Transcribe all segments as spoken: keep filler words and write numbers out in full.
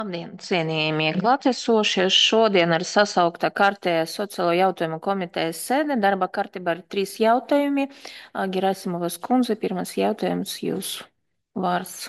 Labdien, cienījamie klātesošie! Šodien ir sasaukta kārtējā sociālo jautājumu komitejas sēde. Darba kārtībā ir trīs jautājumi. Gerasimovas kundze, pirmais jautājums jūsu vārds.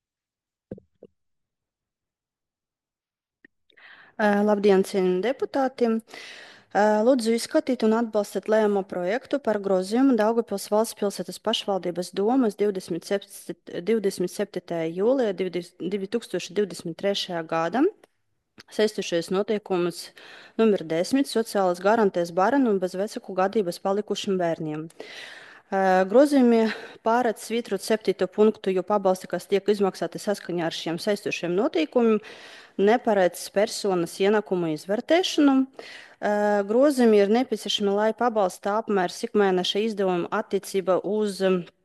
Labdien, cienījamie deputāti! Lūdzu izskatīt un atbalstīt lēmumu projektu par grozījumu Daugavpils valsts pilsētas pašvaldības domas divdesmit septītā jūlijā divi tūkstoši divdesmit trešajā gadam saistošais noteikums numur desmit sociālas garantijas bērnu un bezvecuku gadības palikušiem bērniem. Grozījumi pārēdz svītrot septīto punktu, jo pabalsti, kas tiek izmaksāti saskaņā ar šiem saistošiem noteikumiem, neparedz personas ienākumu izvērtēšanu. Grozījumi ir nepieciešami, lai pabalsta apmērs ikmēneša izdevumu attiecībā uz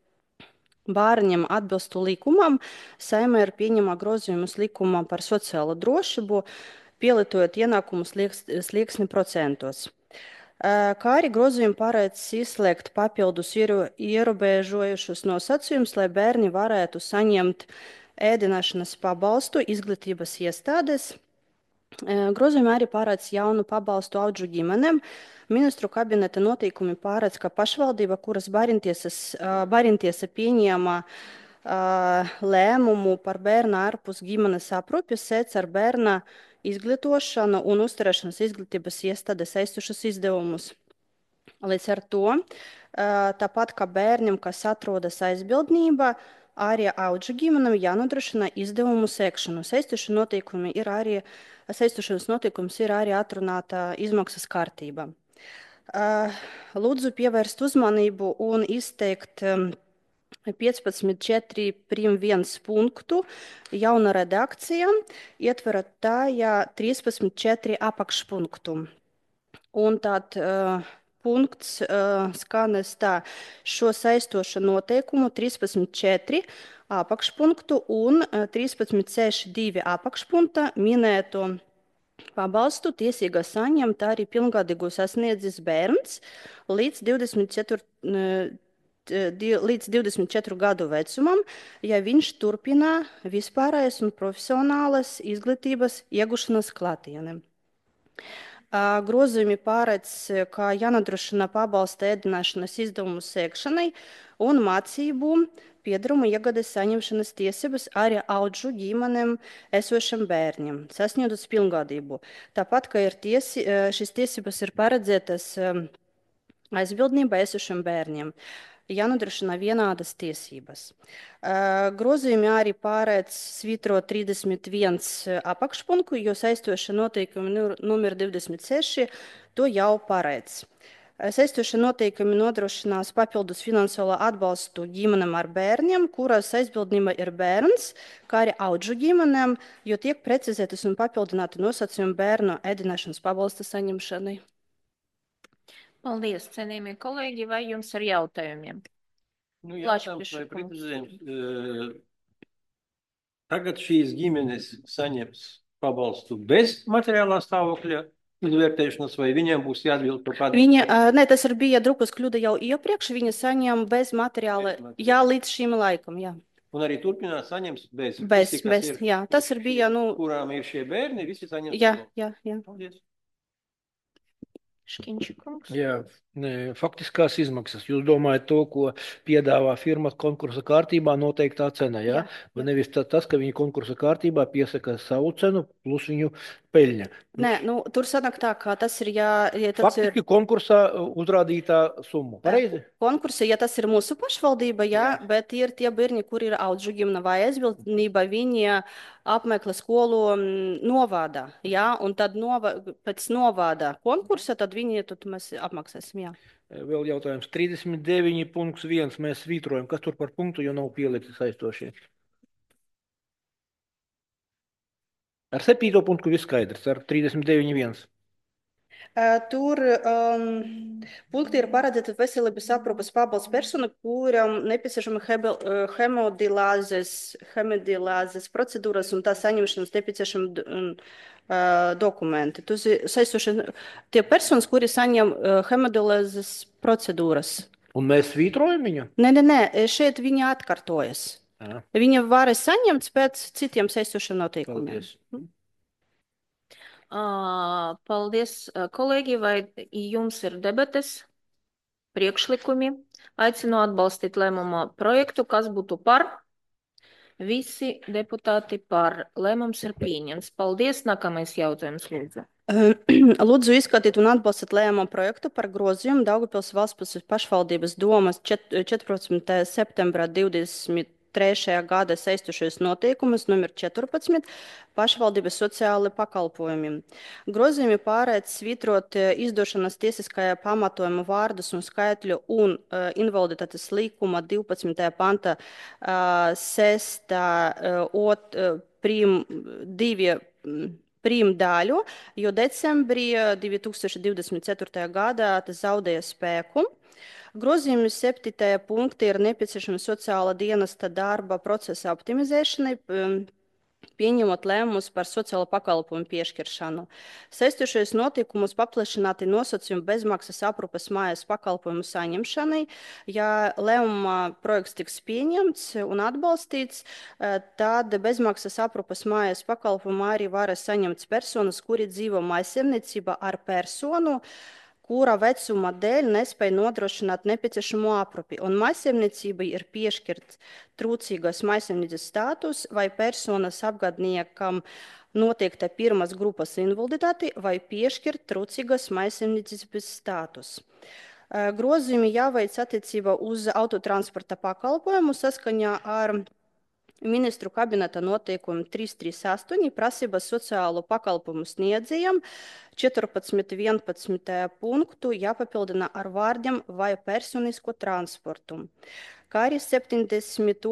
bērniem atbilstu likumam. Saeima ir pieņemā grozījumus likumam par sociālo drošību, pielietojot ienākumu slieksni procentos. Kā arī grozījumi paredz izslēgt papildus ierobežojušus nosacījumus, lai bērni varētu saņemt ēdināšanas pabalstu izglītības iestādes. Grozījumi arī paredz jaunu pabalstu audžu ģimenēm. Ministru kabineta noteikumi paredz, ka pašvaldība, kuras bērntiesa pieņēma lēmumu par bērnu ārpus ģimenes aprūpes, sēdz ar bērna izglītošanu un uzturēšanas izglītības iestādes saistošus izdevumus. Līdz ar to, tāpat kā bērniem, kas atrodas aizbildnībā, arī audžu ģimenēm jānodrošina izdevumu sekšanu. Saistošu noteikumi ir arī, saistošanas noteikums ir arī atrunāta izmaksas kārtība. Lūdzu pievērst uzmanību un izteikt piecpadsmit četri prim viens punktu, jauna redakcija, ietverot tajā trīspadsmit četri apakšpunktu. Un tad uh, punkts uh, skanes tā, šo saistošu noteikumu trīspadsmit četri apakšpunktu un uh, trīspadsmit seši divi apakšpunta minēto pabalstu tiesīga saņemt arī pilngadīgu sasniedzis bērns līdz divdesmit četri līdz divdesmit četru gadu vecumam, ja viņš turpina vispārējas un profesionālas izglītības iegūšanas klātienē. Grozījumi paredz, ka jānodrošina pabalsta ēdināšanas izdevumu sekšanai un mācību piedarumu iegādes saņemšanas tiesības arī audžu ģimenēm esošiem bērniem, sasniedzot pilngadību. Tāpat, ka ir tiesi, šīs tiesības ir paredzētas aizbildnībā esošiem bērniem. Jānodrošina vienādas tiesības. Grozījumi arī pārēdz svītrot trīsdesmit viens apakšpunktu, jo saistoša noteikumi numur divdesmit seši to jau pārēdz. Saistoša noteikumi nodrošinās papildus finansiālo atbalstu ģimenēm ar bērniem, kuras aizbildnība ir bērns, kā arī audžu ģimenēm, jo tiek precizētas un papildināti nosacījumi bērnu ēdināšanas pabalsta saņemšanai. Paldies, cienījamie kolēģi, vai jums ir jautājumiem? Nu, jautājums, vai prezidents, tagad šīs ģimenes saņems pabalstu bez materiālā stāvokļa izvērtēšanas, vai viņiem būs jāatbild par kādu? Viņa, ne, tas ir bija drupas kļūda jau iepriekš, viņa saņem bez materiāla, bez materiāla. Jā, līdz šim laikam, jā. Un arī turpinās saņems bez? Bez, visi, bez, ir, jā, tas ir bija, nu... Kurām ir šie bērni, visi saņems? Jā, jā, jā. Paldies. Škiņčikungs. Jā, ne, faktiskās izmaksas. Jūs domājat to, ko piedāvā firma konkursa kārtībā noteiktā cena, jā? Jā. Vai nevis tas, ka viņi konkursa kārtībā piesaka savu cenu plus viņu peļņa? Nē, nu, tur sanāk tā, ka tas ir, jā... Ja tas Faktiski ir... konkursā uzrādītā summa, pareizi? Konkursa, ja tas ir mūsu pašvaldība, jā, jā. Bet ir tie bērni, kur ir audžu ģimene vai aizbildnība, viņi apmeklē skolu novādā, jā, un tad nova, pēc novādā konkursa, tad viņi tad mēs apmaksāsim, jā. Vēl jautājums. trīsdesmit deviņi punkts viens mēs svītrojam. Kas tur par punktu, jo nav pielikti saistošie? Ar septīto punktu viss skaidrs, ar trīsdesmit deviņi viens. Tur um, punkti ir paredzēti veselības aprūpes pabalsts persona, kuram nepieciešama hemodilāzes, hemodilāzes procedūras un tā saņemšanas nepieciešama uh, dokumenti. Tas ir saistoši tie personas, kuri saņem uh, hemodilāzes procedūras. Un mēs svītrojam viņu? Nē, nē, nē, šeit viņa atkārtojas. Jā. Viņa var saņemt pēc citiem saistošiem noteikumiem. Paldies. Ā, Paldies, ā, kolēģi, vai jums ir debates, priekšlikumi? Aicinu atbalstīt lēmuma projektu, kas būtu par. Visi deputāti par. Lēmums ir pieņemts. Paldies. Nākamais jautājums, lūdzu. Lūdzu izskatīt un atbalstīt lēmumu projektu par grozījumu Daugavpils valsts pašvaldības domas četrpadsmitā septembrā divdesmit trešajā gada saistošos noteikumus numur četrpadsmit pašvaldības sociāli pakalpojumi. Grozījumi pārēdz svītrot izdošanas tiesiskajā pamatojuma vārdus un skaitļu un uh, invaliditātes līkuma divpadsmitajā panta uh, sestā uh, ot, uh, prim divi mm, Prīm daļu, jo decembrī divi tūkstoši divdesmit ceturtajā gadā tas zaudēja spēku. Grozījumi septītajā punktā ir nepieciešami sociāla dienesta darba procesa optimizēšanai, pieņemot lēmumus par sociālo pakalpojumu piešķiršanu. Saistošais notikumus paplašināti nosacījumi bezmaksas aprūpes mājas pakalpojumu saņemšanai. Ja lēmuma projekts tiks pieņemts un atbalstīts, tad bezmaksas aprūpes mājas pakalpojumu arī var saņemt personas, kuri dzīvo mājsaimniecībā ar personu, kura vecuma dēļ nespēja nodrošināt nepieciešamo aprūpi, un mājsaimniecībai ir piešķirts trūcīgas mājsaimniecības status vai personas apgadniekam noteikta pirmas grupas invaliditāte vai piešķirt trūcīgas mājsaimniecības status. Grozījumi jāveic attiecībā uz autotransporta pakalpojumu saskaņā ar Ministru kabineta noteikumu trīs trīs astoņi prasības sociālo pakalpojumu sniedzējiem četrpadsmit vienpadsmit punktu jāpapildina ar vārdiem vai personisko transportu. Kā arī septiņdesmit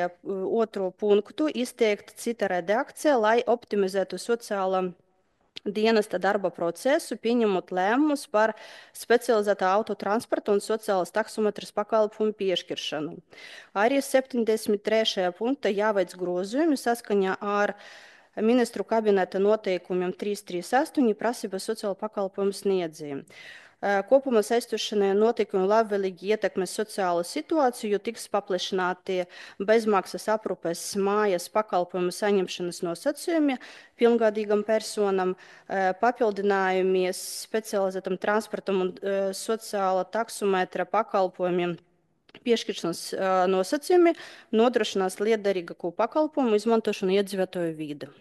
otro punktu izteikt cita redakcija, lai optimizētu sociālo dienesta darba procesu, pieņemot lēmumus par specializētā autotransporta un sociālas taksometras pakalpojumu piešķiršanu. Arī septiņdesmit trešajā punktā jāveic grozījumi saskaņā ar Ministru kabineta noteikumiem trīs trīs astoņi prasības sociālo pakalpojumu sniedzējiem. Kopumā saistošanie notikumi labvēlīgi ietekmēs sociālo situāciju, jo tiks paplašināti bezmaksas aprūpes mājas pakalpojumu saņemšanas nosacījumi pilngadīgam personam, papildinājumi specializētam transportam un sociāla taksometra pakalpojumiem piešķiršanas nosacījumi nodrošinās lietderīgāku pakalpojumu izmantošanu iedzīvotāju vidi.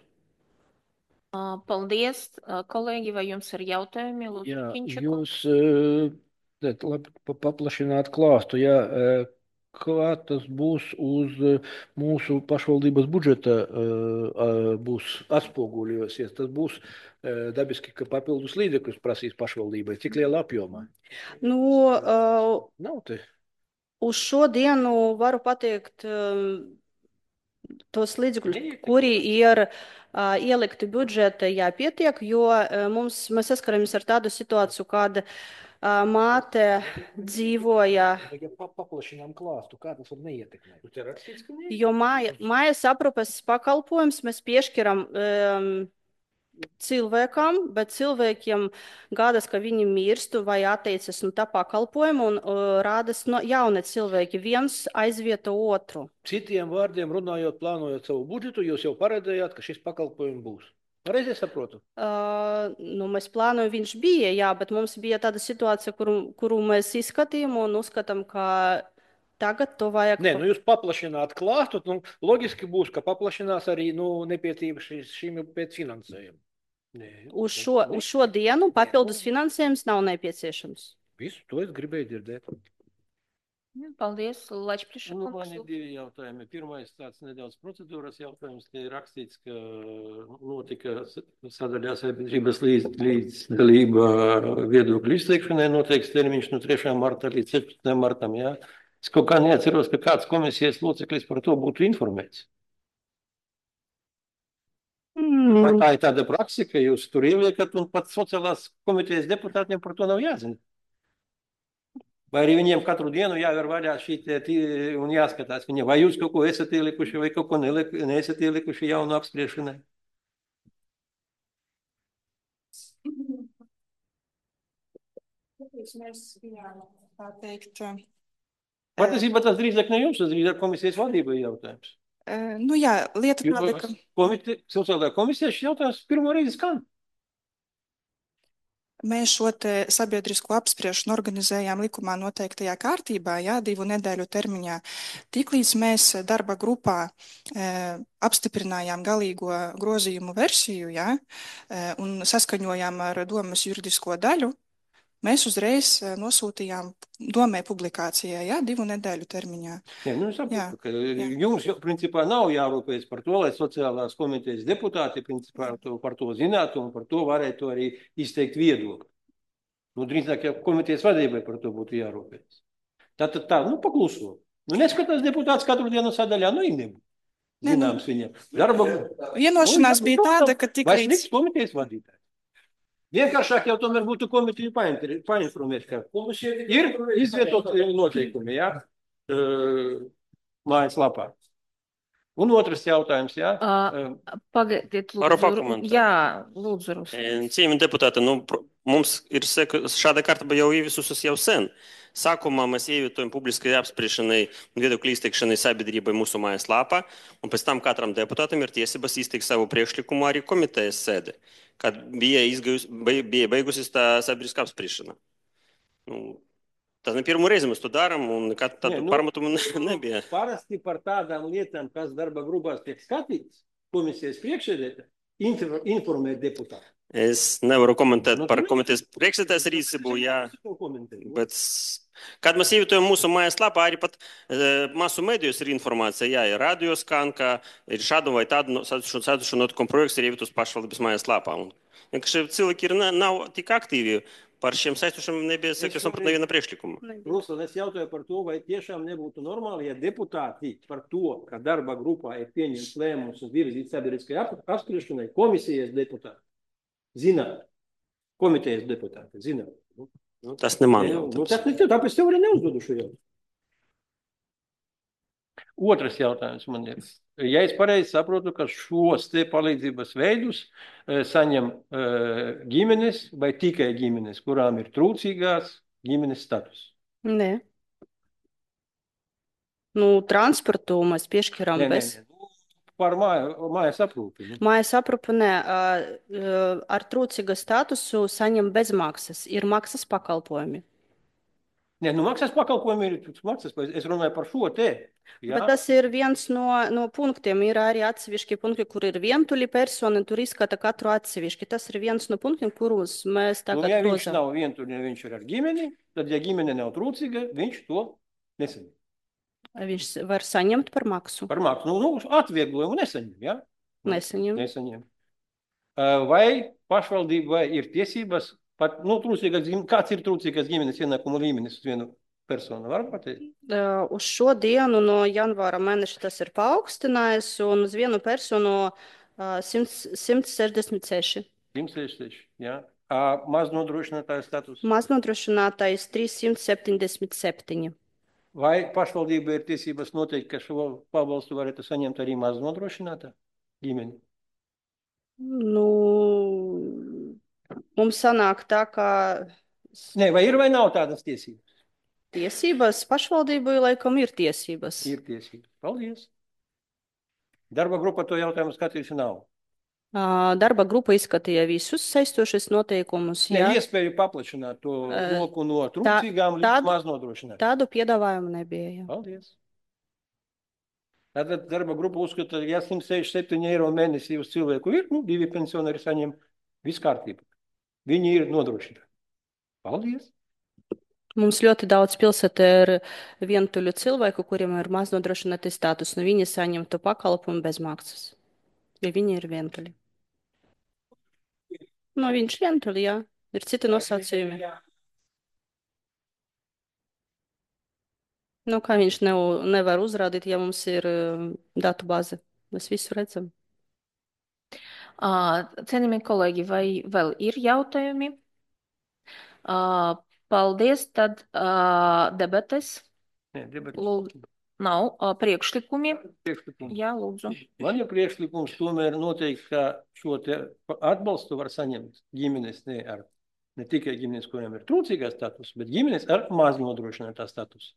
Paldies, kolēģi, vai jums ir jautājumi? Lūdzu, Jā, Kiņčaku. jūs uh, labi, paplašināt klāstu, jā, uh, kā tas būs uz mūsu pašvaldības budžeta, uh, uh, būs atspoguļojosies, tas būs uh, dabiski, ka papildus līdzekļus prasīs pašvaldībai, cik liela apjomā? Nu, uh, Nav te. Uz šo dienu varu pateikt um, tos līdzekļus, kuri ir uh, ielikti budžeta, jāpietiek, jo uh, mums, mēs saskaramies ar tādu situāciju, kad uh, māte dzīvoja, Ja pa- paplašinām klāstu, kā tas var neietekmēt? Tur ir rakstīts, ka ne? jo māja, mājas aprūpes pakalpojums mēs piešķiram um, cilvēkam, bet cilvēkiem gādas, ka viņi mirstu vai atteicas no tā pakalpojuma un uh, rādas no jauni cilvēki, viens aizvieto otru. Citiem vārdiem runājot, plānojot savu budžetu, jūs jau paredzējāt, ka šis pakalpojums būs. Pareizi es saprotu? Uh, nu, mēs plānojam, viņš bija, jā, bet mums bija tāda situācija, kuru, kuru mēs izskatījām un uzskatām, ka tagad to vajag. Nē, nu jūs paplašināt klāstu, nu, loģiski būs, ka paplašinās arī, nu, nepietība šīm pēc finansējuma. Nē. Uz šo, uz šo dienu papildus finansējums nav nepieciešams. Visu to es gribēju dzirdēt. Paldies, Nu, Lačpliša. man ir divi jautājumi. Pirmais tāds nedaudz procedūras jautājums, ka ir rakstīts, ka notika sadaļā sabiedrības līdz, līdzdalība viedokļu izteikšanai noteikts termiņš no trešā marta līdz sešpadsmitajam martam, jā. Es kaut kā neatceros, ka kāds komisijas loceklis par to būtu informēts. Vai tā ir tāda praksa, ka jūs tur ieliekat un pat sociālās komitejas deputātiem par to nav jāzina? Vai arī viņiem katru dienu jāver vaļā šī te tī- un jāskatās viņiem, vai jūs kaut ko esat ielikuši vai kaut ko neliek- neesat ielikuši jaunu apspriešanai? Mēs, jā, tā teikt, Patiesībā tas drīzāk ne jums, tas drīzāk komisijas vadībai jautājums. eh, nu jā, lieta Jo tāda, ka komite, sociālajā komisijā šis jautājums pirmo reizi skan. Mēs šo te sabiedrisko apspriešanu organizējām likumā noteiktajā kārtībā, jā, divu nedēļu termiņā. Tiklīdz mēs darba grupā e, apstiprinājām galīgo grozījumu versiju, jā, e, un saskaņojām ar domas juridisko daļu, mēs uzreiz e, nosūtījām domē publikācijai, jā, divu nedēļu termiņā. Jā, nu, saprotu, ka jums, principā, nav jārūpējas par to, lai sociālās komitejas deputāti, principā, to, par to zinātu un par to varētu arī izteikt viedokli. Nu, drīzāk, ja komitejas vadībai par to būtu jārūpējas. Tātad tā, nu, pakluso. Nu, neskatās deputāts katru dienu sadaļā, nu, viņi nebūtu. Zināms viņam. Darba... Vienošanās nu, bija tāda, ka tik līdz... līdz... komitejas vadītājs. Vienkāršāk jau tomēr būtu komiteju painformēt, ka ir izvietot noteikumi, jā, mājas lapā. Un otrs jautājums, jā. Uh, pagaidiet, lūdzu. Jā, lūdzu, Ruslan. Cienījami deputāti, nu, mums ir šāda kārtība jau ieviesusies jau sen. Sākumā mēs ievietojam publiskai apspriešanai un viedokļu izteikšanai sabiedrībai mūsu mājaslapā, un pēc tam katram deputātam ir tiesības izteikt savu priekšlikumu arī komitejas sēdē, kad bija, izgājus, bija beigusies tā sabiedriskā apspriešana. Nu, tas ne pirmo reizi mēs to darām, un nekad tādu nu, pārmetumu nebija. Parasti par tādām lietām, kas darba grupās tiek skatīts, komisijas priekšsēdētāji informē deputātu. Es nevaru komentēt nu, par komitejas priekšsēdētājas rīcību, jā, bet, kad mēs ievietojam mūsu mājaslapā, arī pat e, masu medijos ir informācija, jā, ir radio skan, ka ir šādu vai tādu sēdušu notikumu projekts ir ievietos pašvaldības mājaslapā. Un, ja cilvēki ir, nav tik aktīvi, par šiem saistošiem nebija sakas un pat neviena priekšlikuma. Ruslan, es jautāju par to, vai tiešām nebūtu normāli, ja deputāti par to, ka darba grupā ir pieņemts lēmums un virzīt sabiedriskai apspriešanai, komisijas deputāti zināt, komitejas deputāti zināt. Nu, tas ne man jautājums. Nu, tas ne tev, tāpēc tev arī neuzdodu šo jautājumu. Otrs jautājums man ir. Ja es pareizi saprotu, ka šos te palīdzības veidus e, saņem e, ģimenes vai tikai ģimenes, kurām ir trūcīgās ģimenes status? Nē. Nu, transportu mēs piešķiram nē, bez... Nē, nē. Par māju, mājas aprūpi. Ne? Mājas aprūpi, nē. Ar trūcīgu statusu saņem bezmaksas. Ir maksas pakalpojumi. Nē, nu maksas pakalpojumi ir maksas, es runāju par šo te. Jā. Bet tas ir viens no, no punktiem. Ir arī atsevišķi punkti, kur ir vientuļi personi, tur izskata katru atsevišķi. Tas ir viens no punktiem, kurus mēs tagad nu, ja grozam. Viņš nav vientuļi, ja viņš ir ar ģimeni, tad, ja ģimene nav trūcīga, viņš to nesaņem. Viņš var saņemt par maksu. Par maksu. Nu, nu atvieglojumu nesaņem, jā? Ja? Nesaņem. Nesaņem. Vai pašvaldībai ir tiesības, pat, nu, trūcīgas, kāds ir trūcīgas ģimenes ienākuma līmenis uz vienu personu, var pateikt? Uh, uz šo dienu no janvāra mēneša tas ir paaugstinājis, un uz vienu personu uh, simt sešdesmit seši. simt sešdesmit seši, jā. A, maz nodrošinātājs status? Maz nodrošinātājs trīssimt septiņdesmit septiņi. Vai pašvaldība ir tiesības noteikt, ka šo pabalstu varētu saņemt arī maz nodrošinātā ģimeni? Nu, mums sanāk tā, ka... Nē, vai ir vai nav tādas tiesības? Tiesības pašvaldībai laikam ir tiesības. Ir tiesības. Paldies. Darba grupa to jautājumu skatījusi nav. Darba grupa izskatīja visus saistošos noteikumus. Ne, iespēju paplašināt to loku no trūcīgām līdz tādu, maz nodrošināt. Tādu piedāvājumu nebija. Jā. Paldies. Tātad darba grupa uzskata, ja simt sešdesmit septiņi eiro mēnesī uz cilvēku ir, nu, divi pensionāri saņem, viss kārtībā. Viņi ir nodrošināti. Paldies. Mums ļoti daudz pilsētā ir vientuļu cilvēku, kuriem ir maz nodrošināti status, un viņi saņem to pakalpojumu bez maksas. Ja viņi ir vientuļi. Nu, viņš vientuļi, jā. Ir citi nosacījumi. Nu, kā viņš ne, nevar uzrādīt, ja mums ir uh, datu bāze. Mēs visu redzam. Uh, Cienījamie kolēģi, vai vēl ir jautājumi? Uh, paldies, tad uh, debates. Nē, debates. Lūdzu. Nav uh, priekšlikumi. Priekšlikumi. Jā, lūdzu. Man ir priekšlikums tomēr noteikti, ka šo te atbalstu var saņemt ģimenes ne, ar, ne tikai ģimenes, kuriem ir trūcīgā status, bet ģimenes ar maz nodrošinātā status.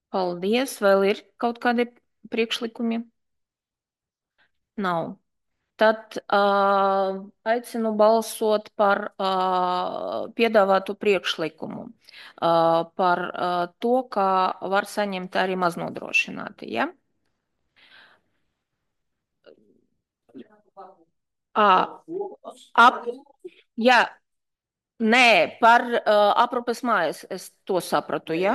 Paldies. Vēl ir kaut kādi priekšlikumi? Nav. tad uh, aicinu balsot par uh, piedāvātu priekšlikumu, uh, par uh, to, kā var saņemt arī maznodrošināti. Ja? Uh, ap, jā, nē, par uh, aprūpes mājas es to sapratu, ja?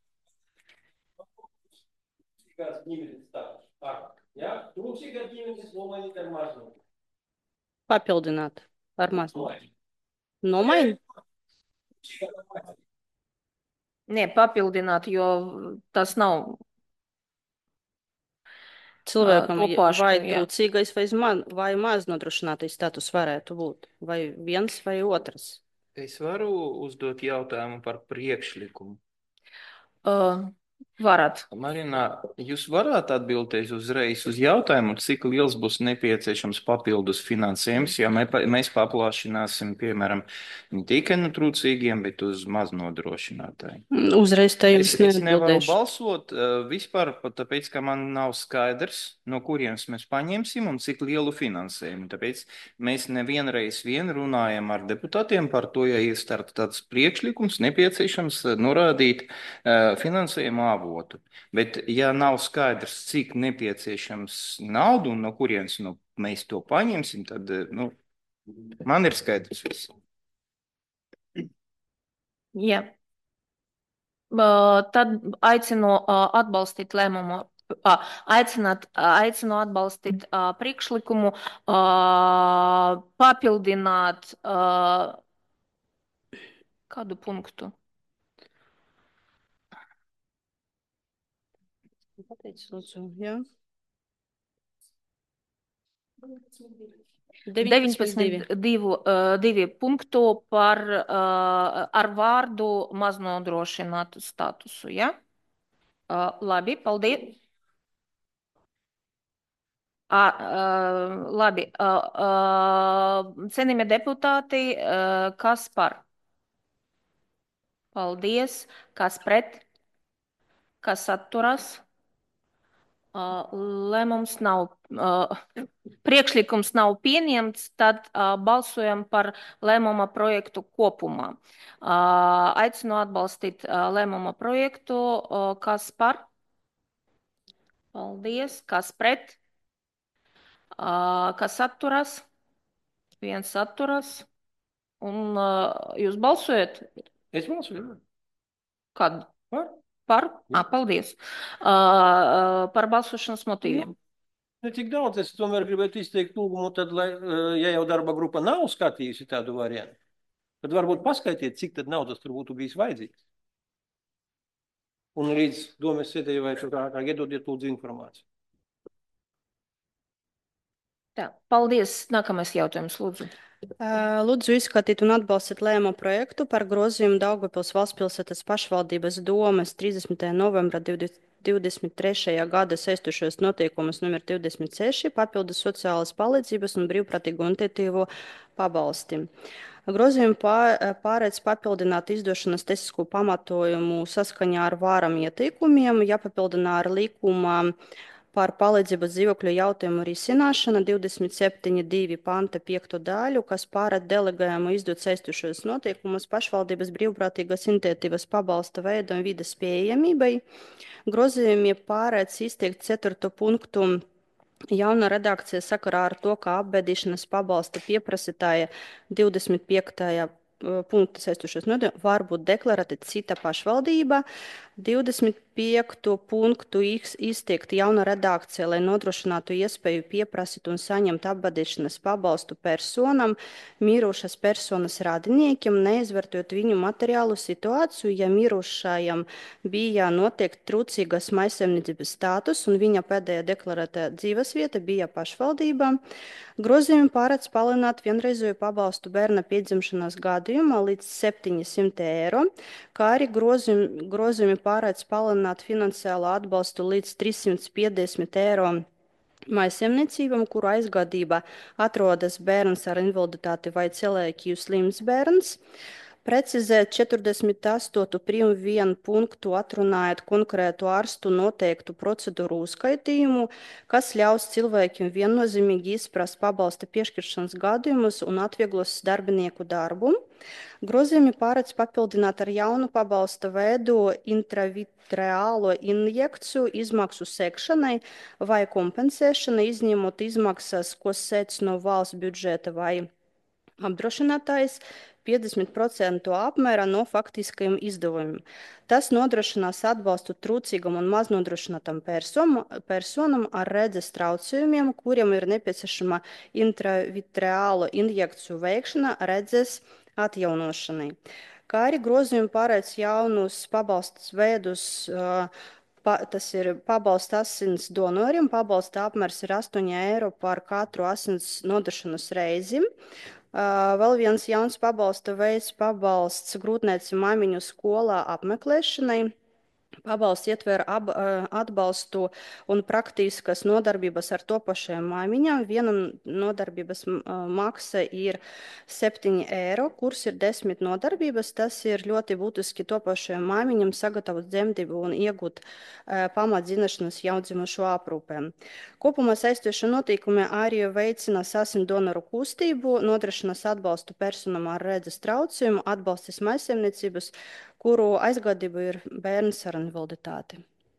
Kāds ģimenes stāsts. Ja? Trūcīgā ģimenes nomainīt ar maznumu. Papildināt ar maznumu. Nomainīt? Nē, papildināt, jo tas nav Cilvēkam to pašu, vai jā. trūcīgais vai, man, vai maz nodrošinātais status varētu būt? Vai viens vai otrs? Es varu uzdot jautājumu par priekšlikumu. Uh, varat. Marina, jūs varat atbildēt uzreiz uz jautājumu, cik liels būs nepieciešams papildus finansējums, ja mē, mēs paplašināsim, piemēram, ne tikai no trūcīgiem, bet uz maznodrošinātājiem? Uzreiz te jums Es, es nevaru neatbildēšu. balsot uh, vispār, pat tāpēc, ka man nav skaidrs, no kurienes mēs paņemsim un cik lielu finansējumu. Tāpēc mēs nevienreiz vien runājam ar deputātiem par to, ja ir start tāds priekšlikums, nepieciešams uh, norādīt uh, finansējumu avotu. Bet, ja nav skaidrs, cik nepieciešams naudu un no kurienes nu, mēs to paņemsim, tad uh, nu, man ir skaidrs viss. Jā. Uh, tad aicinu uh, atbalstīt lēmumu, uh, aicināt, uh, aicinu atbalstīt uh, priekšlikumu, uh, papildināt uh, kādu punktu? Pateic, lūdzu, jā. deviņpadsmit divu, uh, divi punktu par uh, ar vārdu maznodrošinātu statusu, ja? Uh, labi, paldies. Uh, uh, labi, uh, uh, cienījamie deputāti, uh, kas par? Paldies. Kas pret? Kas atturas? Uh, lēmums nav, uh, priekšlikums nav pieņemts, tad uh, balsojam par lēmuma projektu kopumā. Uh, aicinu atbalstīt uh, lēmuma projektu, uh, kas par? Paldies. Kas pret? Uh, kas atturas? Viens atturas. Un uh, jūs balsojat? Es balsoju. Kad? Par? Par? Ah, paldies. Uh, uh, par balsošanas motīviem. Ne tik daudz, es tomēr gribētu izteikt lūgumu, tad, lai, ja jau darba grupa nav skatījusi tādu variantu, tad varbūt paskaitiet, cik tad naudas tur būtu bijis vajadzīgs. Un līdz domas sēdēju vai tur kā, kā iedodiet lūdzu informāciju. Tā, paldies. Nākamais jautājums, lūdzu. Lūdzu izskatīt un atbalstīt lēmumu projektu par grozījumu Daugavpils valstspilsētas pašvaldības domes trīsdesmitajā novembra divdesmit trešajā gada saistošos noteikumus numur divdesmit seši papildus sociālas palīdzības un brīvprātīgo iniciatīvu pabalsti. Grozījumu pārēdz papildināt izdošanas tiesisko pamatojumu saskaņā ar vāram ieteikumiem, jāpapildinā ar likuma par palīdzību dzīvokļu jautājumu risināšana divdesmit septiņi divi panta piekto daļu, kas pārēd delegējumu izdot saistošos noteikumus pašvaldības brīvprātīgas iniciatīvas pabalsta veidu un vides pieejamībai. Grozījumi pārēdz izteikt ceturto punktu jauna redakcija sakarā ar to, ka apbedīšanas pabalsta pieprasītāja divdesmit piektajā punkta saistošos noteikumus var būt deklarēta cita pašvaldība. divdesmit piekto punktu izteikt jauna redakcija, lai nodrošinātu iespēju pieprasīt un saņemt apbedīšanas pabalstu personam, mirušas personas radiniekiem, neizvērtējot viņu materiālu situāciju, ja mirušajam bija noteikti trūcīgas maisaimniecības status un viņa pēdējā deklarētā dzīvesvieta bija pašvaldība. Grozījumi pārēdz palielināt vienreizēju pabalstu bērna piedzimšanas gadījumā līdz septiņsimt eiro, kā arī grozījumi, grozījumi pārēdz palielināt finansiālo atbalstu līdz trīssimt piecdesmit eiro maisaimniecībām, kuru aizgadībā atrodas bērns ar invaliditāti vai cilvēku slims bērns. precizēt četrdesmit astoto prīmu vienu punktu, atrunājot konkrētu ārstu noteiktu procedūru uzskaitījumu, kas ļaus cilvēkiem viennozīmīgi izprast pabalsta piešķiršanas gadījumus un atvieglos darbinieku darbu. Grozījumi paredz papildināt ar jaunu pabalsta veidu intravitreālo injekciju izmaksu sekšanai vai kompensēšanai, izņemot izmaksas, ko sēdz no valsts budžeta vai apdrošinātājs piecdesmit procentu apmērā no faktiskajiem izdevumiem. Tas nodrošinās atbalstu trūcīgam un maznodrošinātam personam, personam ar redzes traucējumiem, kuriem ir nepieciešama intravitreālo injekciju veikšana redzes atjaunošanai. Kā arī grozījumi paredz jaunus pabalstus veidus, pa, tas ir pabalsta asins donoriem, pabalsta apmērs ir astoņi eiro par katru asins nodošanas reizi. Uh, vēl viens jauns pabalsta veids pabalsts grūtnieci maimiņu skolā apmeklēšanai. Pabalsts ietver ab, atbalstu un praktiskas nodarbības ar topošajām maimiņām. Viena nodarbības maksa ir septiņi eiro, kurs ir desmit nodarbības. Tas ir ļoti būtiski topošajām maimiņām sagatavot dzemdību un iegūt uh, pamatzināšanas jaundzimušo aprūpēm. Kopumā saistošie notikumi arī veicina asins donoru kustību, nodrošinās atbalstu personam ar redzes traucējumu, atbalstīs maisaimniecības, kuru aizgādība ir bērns ar invaliditāti.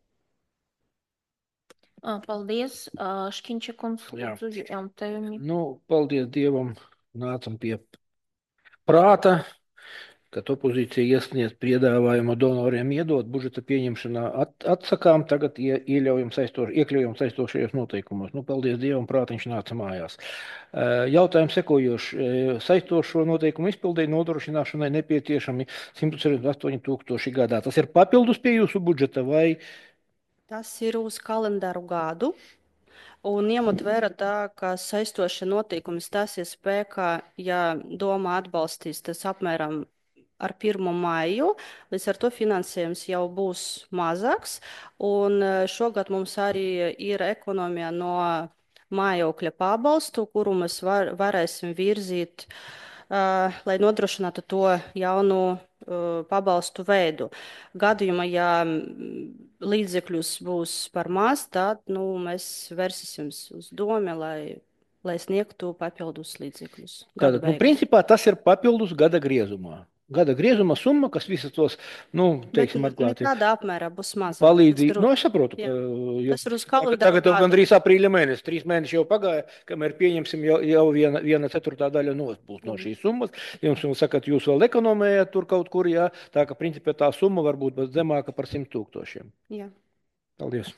Paldies, Škiņša kungs, lūdzu, jautājumi. Nu, paldies Dievam, nācam pie prāta, kad opozīcija iesniedz piedāvājumu donoriem iedot budžeta pieņemšanā at, atsakām, tagad ie, ieļaujam saistoš, iekļaujam saistošajos noteikumos. Nu, paldies Dievam, prātiņš nāca mājās. Jautājums sekojoši. Saistošo noteikumu izpildēji nodrošināšanai nepieciešami simt sešdesmit astoņi tūkstoši gadā. Tas ir papildus pie jūsu budžeta vai? Tas ir uz kalendāru gadu. Un ņemot vērā tā, ka saistošie noteikumi stāsies spēkā, ja doma atbalstīs, tas apmēram ar pirmo maiju, līdz ar to finansējums jau būs mazāks. Un šogad mums arī ir ekonomija no mājokļa pabalstu, kuru mēs var, varēsim virzīt, uh, lai nodrošinātu to jaunu uh, pabalstu veidu. Gadījumā, ja līdzekļus būs par maz, tad nu, mēs versīsim uz domu, lai, lai sniegtu papildus līdzekļus. Tātad, nu, principā tas ir papildus gada griezumā. Gada griezuma summa, kas visas tos, nu, teiksim, atklāti. Nekādā apmērā būs mazāk. Palīdzīgi. Nu, es saprotu, jā. ka jo, tas ir uz kalendāru. Tagad jau gandrīz aprīļa mēnesis, trīs mēneši jau pagāja, kamēr pieņemsim jau, jau viena, viena ceturtā daļa būs no šīs summas. Jums vēl sakat, jūs vēl ekonomējat tur kaut kur, jā, tā ka principā tā summa var būt zemāka par simt tūkstošiem. Jā. Paldies.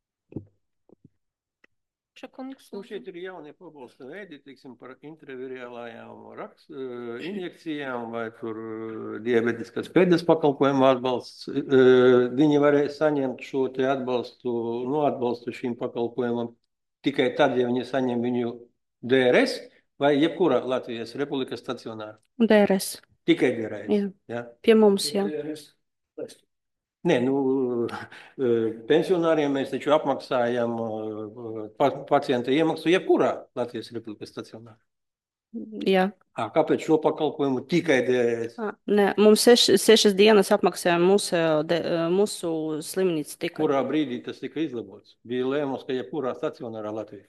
Nu, šeit ir jaunie pabalsta veidi, teiksim, par intravitreālajām rakst, injekcijām vai tur diabetiskās pēdas pakalpojumu atbalsts. Viņi varēja saņemt šo te atbalstu, no atbalstu šīm pakalpojumam tikai tad, ja viņi saņem viņu D R S vai jebkura Latvijas Republikas stacionāra. D R S. Tikai D R S. Jā. Jā. Pie mums, jā. Nē, nu, pensionāriem mēs taču apmaksājam pacienta iemaksu jebkurā Latvijas Republikas stacionārā. Jā. À, kāpēc šo pakalpojumu tikai D R S? À, nē, mums seš, sešas dienas apmaksājam mūsu, de, mūsu slimnīca tikai. Kurā brīdī tas tika izlabots? Bija lēmums, ka jebkurā stacionārā Latvijā.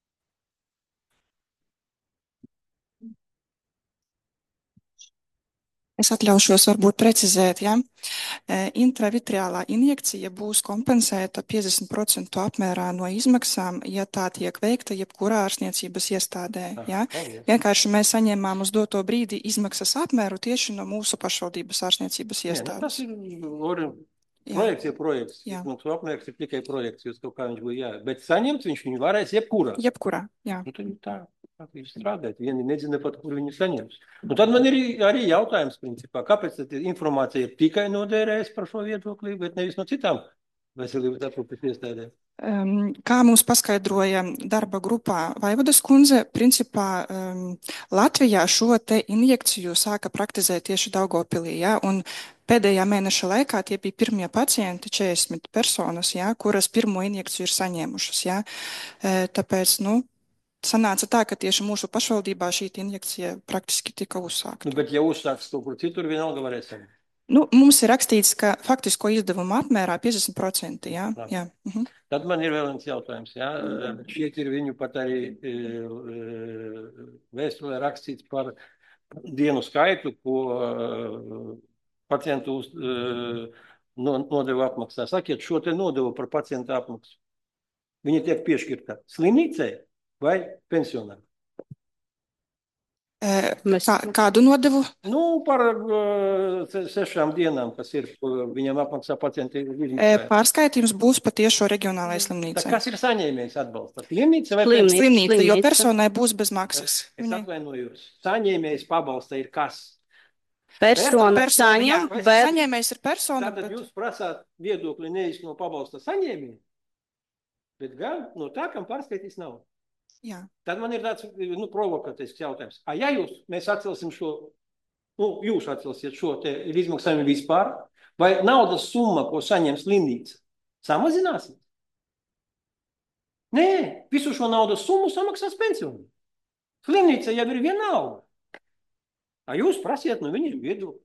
Es atļaušos varbūt precizēt, ja intravitreālā injekcija būs kompensēta piecdesmit procentu apmērā no izmaksām, ja tā tiek veikta jebkurā ārstniecības iestādē. Ja? Vienkārši mēs saņēmām uz doto brīdi izmaksas apmēru tieši no mūsu pašvaldības ārstniecības iestādes. Nē, nu, tas ir projekts, ir projekts. Mums apmērs ir tikai projekts, jūs kaut kā viņš būtu jā. Bet saņemt viņš viņu varēs jebkurā. Jebkurā, jā. Nu, tad tā. Kā viņš strādāt, vieni nezina pat, kur viņi saņems. Un tad man ir arī jautājums, principā, kāpēc tad informācija ir tikai no D R S par šo viedokli, bet nevis no citām veselības aprūpes iestādēm? Um, kā mums paskaidroja darba grupā Vaivodas kundze, principā um, Latvijā šo te injekciju sāka praktizēt tieši Daugavpilī, ja, un pēdējā mēneša laikā tie bija pirmie pacienti, četrdesmit personas, ja, kuras pirmo injekciju ir saņēmušas, ja. E, tāpēc, nu, sanāca tā, ka tieši mūsu pašvaldībā šī injekcija praktiski tika uzsākta. Nu, bet ja uzsāks to, kur citur, vienalga varēs saņemt. Nu, mums ir rakstīts, ka faktisko izdevumu apmērā piecdesmit procenti, jā. Labi. jā. Mhm. Tad man ir vēl viens jautājums. Jā. Šeit ir viņu pat arī e, vēstulē rakstīts par dienu skaitu, ko e, pacientu uz, e, no, nodevu apmaksā. Sakiet, šo te nodevu par pacientu apmaksu. Viņa tiek piešķirta slimnīcai vai pensionāram? Mēs... Kā, kādu nodevu? Nu, par uh, sešām dienām, kas ir, viņam apmaksā pacienti. Pārskaitījums būs patiešo reģionālajai slimnīcai. Tā kas ir saņēmējs atbalsta? Slimnīca vai slimnīca? Slimnīca, jo personai būs bez maksas. Es atvainojos. Saņēmējs pabalsta ir kas? Persona, persona saņem, bet... Saņēmējs ir persona, Tātad bet... jūs prasāt viedokli nevis no pabalsta saņēmēja, bet gan no tā, kam pārskaitīs nav. Jā. Tad man ir tāds, nu, provokatīvs jautājums. A, ja jūs, mēs atcelsim šo, nu, jūs atcelsiet šo te izmaksājumu vispār, vai naudas summa, ko saņem slimnīca, samazināsiet? Nē, visu šo naudas summu samaksās pensionāri. Slimnīca jau ir vienalga. A, jūs prasiet no viņiem viedokli.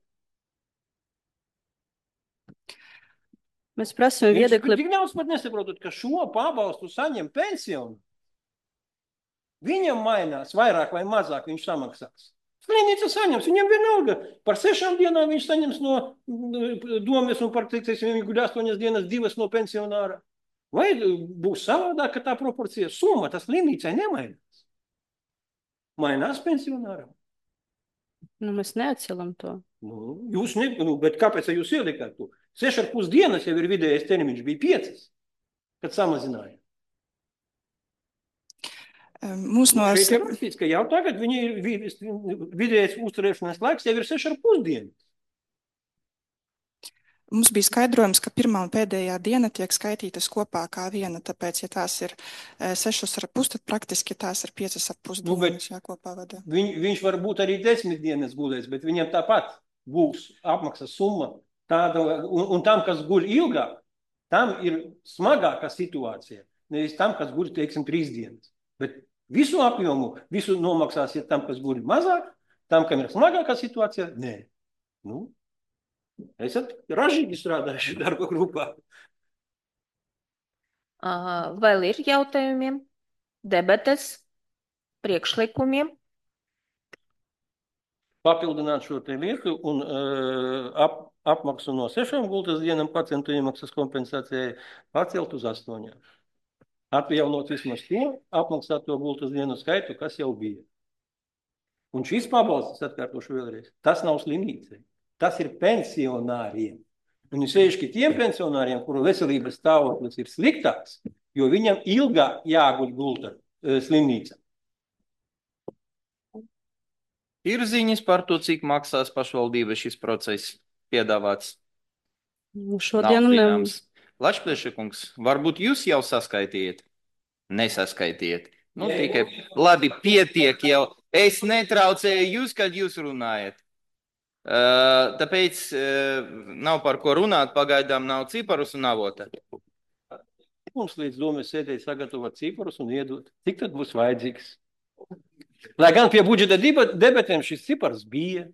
Mēs prasam viedokli. Tik daudz pat nesaprotot, ka šo pabalstu saņem pensionāri. Viņam mainās vairāk vai mazāk viņš samaksās. Slimnīca saņems, viņam vienalga. Par sešām dienām viņš saņems no domes un par, teiksim, viņš guļ astoņas dienas, divas no pensionāra. Vai būs savādāk, ka tā proporcija summa, tas slimnīcai nemainās? Mainās pensionāram. Nu, mēs neatcelam to. Nu, jūs ne, nu, bet kāpēc jūs ielikāt to? Seši ar pus dienas jau ir vidējais termiņš, bija piecas, kad samazināja. Mūs no... Šeit ir rakstīts, ka jau tagad viņi ir vidējais uzturēšanās laiks jau ir seši ar pus dienas. Mums bija skaidrojums, ka pirmā un pēdējā diena tiek skaitītas kopā kā viena, tāpēc, ja tās ir sešas ar pus, tad praktiski tās ir piecas ar pus Nu, dienas jākopā vada. Viņ, viņš var būt arī desmit dienas gulēs, bet viņam tāpat būs apmaksas summa tāda, un, un tam, kas guļ ilgāk, tam ir smagāka situācija, nevis tam, kas guļ, teiksim, trīs dienas. Bet visu apjomu, visu nomaksāsiet tam, kas guļ mazāk, tam, kam ir smagākā situācija, nē. Nu, esat ražīgi strādājuši darba grupā. Uh, vēl ir jautājumiem, debates, priekšlikumiem? Papildināt šo te lietu un uh, ap, apmaksu no sešām gultas dienām pacientu iemaksas kompensācijai pacelt uz astoņām. Atjaunot vismaz to apmaksāto gultas dienu skaitu, kas jau bija. Un šis pabalsts, atkārtošu vēlreiz, tas nav slimnīcai. Tas ir pensionāriem. Un ir sevišķi tiem pensionāriem, kuru veselības stāvoklis ir sliktāks, jo viņam ilgāk jāguļ gulta e, slimnīca. Ir ziņas par to, cik maksās pašvaldība šis process piedāvāts? Šodien ne... Lačplieša kungs, varbūt jūs jau saskaitiet? Nesaskaitiet. Nu, tikai labi, pietiek jau. Es netraucēju jūs, kad jūs runājat. Uh, tāpēc uh, nav par ko runāt, pagaidām nav ciparus un avota. Mums līdz domas sēdēja sagatavot ciparus un iedot. Cik tad būs vajadzīgs? Lai gan pie budžeta debatēm šis cipars bija.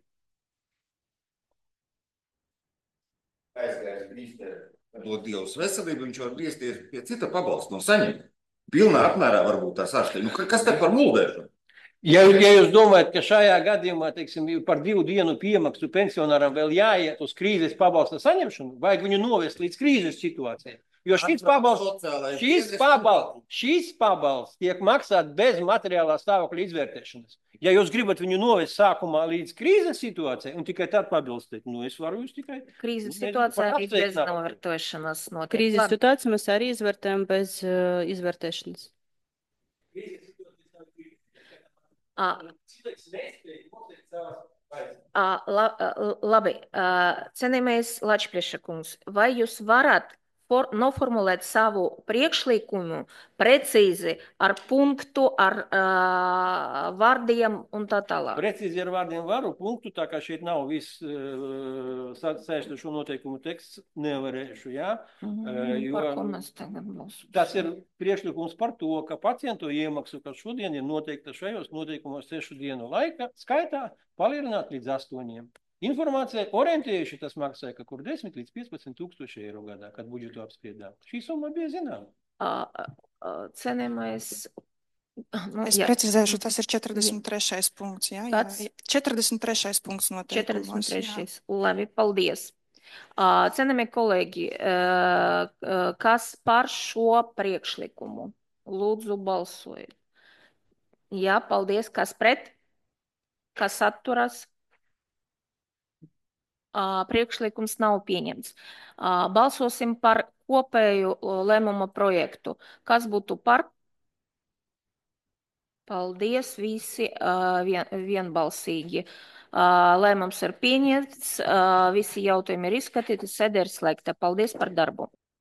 Aizgājis brīstē. Dod Dievs veselību, viņš var griezties pie cita pabalsta no saņemt. Pilnā apmērā varbūt tās ārstē. Nu, kas te par muldēšanu? Ja, ja jūs domājat, ka šajā gadījumā, teiksim, par divu dienu piemaksu pensionāram vēl jāiet uz krīzes pabalsta saņemšanu, vajag viņu novest līdz krīzes situācijai. Jo šis pabalsts, šis pabalsts, šis pabalsts tiek maksāt bez materiālā stāvokļa izvērtēšanas. Ja jūs gribat viņu novest sākumā līdz krīzes situācijai un tikai tad pabilstēt, nu es varu jūs tikai... Krīzes situācijā arī bez novērtēšanas notiek. Krīzes situācijā mēs arī izvērtējam bez uh, izvērtēšanas. À, à, la, labi, cienījamais Lačplieša kungs, vai jūs varat for, noformulēt savu priekšlikumu precīzi ar punktu, ar uh, vārdiem un tā tālāk. Precīzi ar vārdiem varu punktu, tā kā šeit nav viss uh, saistošo noteikumu teksts, nevarēšu, jā. Mm, Uh, jo par ko mēs tagad balsojam? tas ir priekšlikums par to, ka pacientu iemaksu, kas šodien ir noteikta šajos noteikumos sešu dienu laika, skaitā palielināt līdz astoņiem. Informācija orientējuši tas maksāja, ka kur desmit līdz piecpadsmit tūkstoši eiro gadā, kad budžetu apspriedām. Šī summa bija zināma. Uh, uh, cenamais... Nu, Es jā. precizēšu, tas ir četrdesmit trešais punkts. Jā, jā. Kāds? četrdesmit trešais punkts noteikumos. četrdesmit trešais. Labi, paldies. Uh, cenamie kolēģi, uh, uh, kas par šo priekšlikumu? Lūdzu, balsojiet. Jā, paldies. Kas pret? Kas atturas? Uh, priekšlikums nav pieņemts. Uh, balsosim par kopēju uh, lēmuma projektu. Kas būtu par? Paldies, visi uh, vien, vienbalsīgi. Uh, lēmums ir pieņemts, uh, visi jautājumi ir izskatīti, sēde ir slēgta. Paldies par darbu.